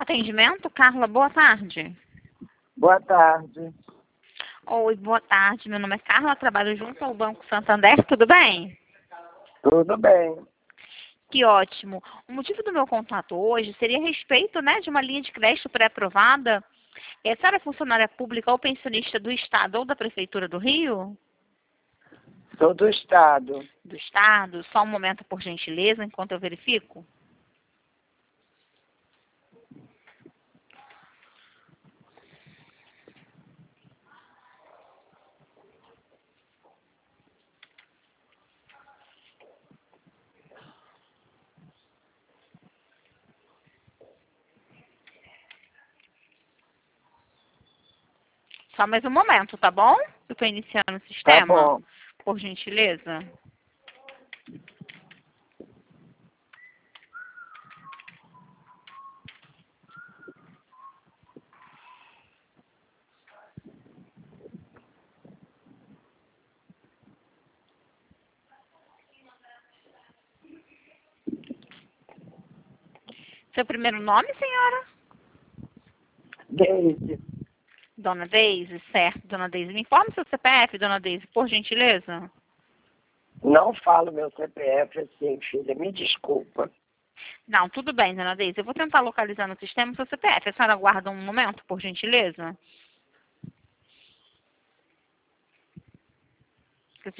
Atendimento, Carla, boa tarde. Boa tarde. Oi, boa tarde. Meu nome é Carla, trabalho junto ao Banco Santander, tudo bem? Tudo bem. Que ótimo. O motivo do meu contato hoje seria a respeito, de uma linha de crédito pré-aprovada. A senhora é funcionária pública ou pensionista do Estado ou da Prefeitura do Rio? Sou do Estado. Do Estado. Só um momento, por gentileza, enquanto eu verifico. Só mais um momento, tá bom? Eu estou iniciando o Tá sistema, bom. por gentileza. Seu primeiro nome, senhora? Deise, Dona Deise, certo, Dona Deise. Me informe seu CPF, Dona Deise, por gentileza. não falo meu CPF assim, filha. Me desculpa. Não, tudo bem, Dona Deise. Eu vou tentar localizar no sistema o seu CPF. A senhora aguarda um momento, por gentileza?